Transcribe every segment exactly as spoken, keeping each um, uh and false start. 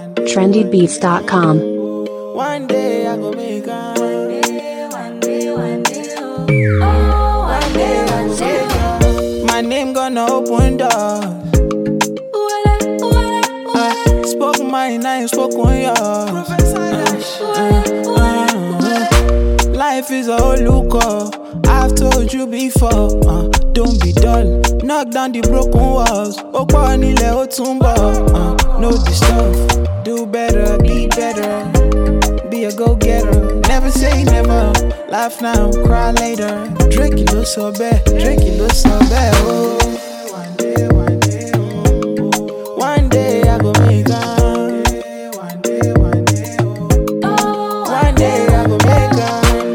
trendy beats dot com. One day I go make it. One day, one day, oh, one day, one day, oh. My name gonna open doors. I spoke mine, I ain't spoken yours. Life is a whole looker. I've told you before. Uh, don't be dull. Knock down the broken walls. Opa nile otumba. Uh, know the stuff. Do better, be better. Be a go-getter. Never say never. Laugh now, cry later. Drink it, look so bad. Drink it, look so bad. Oh. One day, one day, oh. One day I go make it. One day, one day, oh. One day I go make it.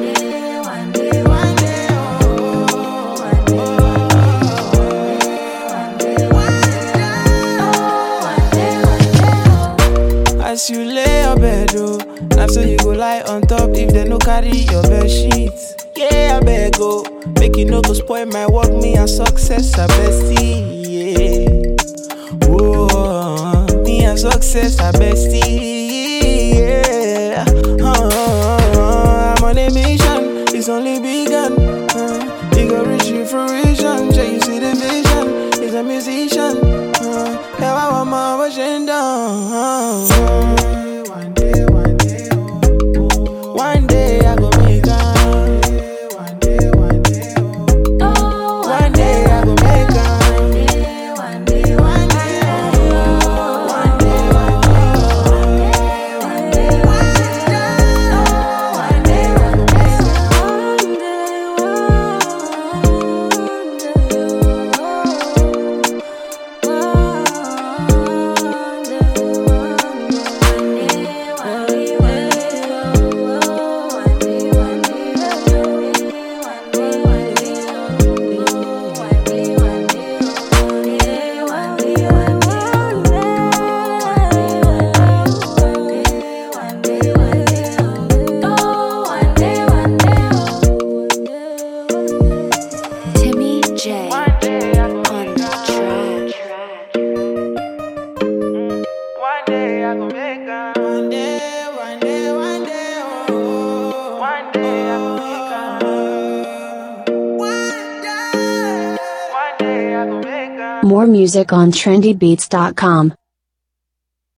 As you lay your bed, oh, now so you go lie on top if they no carry your bed sheets. Yeah, I beg go, make you no go spoil my work, me and success are bestie. Yeah, whoa, me and success are bestie. Yeah, uh, I'm on a mission, it's only begun. Uh, you go reach your fruition, till you see the vision. He's a musician. Uh, yeah, I want my version down. One day, one day, oh, oh. One day I go make it. One day, one day, oh, oh. One day I go make it. One day, one day, oh. One day, one day, One day, one day, oh. One day, one Timmy J on the track. one day I go make it. One day, one day, one day, oh. One day I go make it. One day, one day I go make it. More music on trendy beats dot com.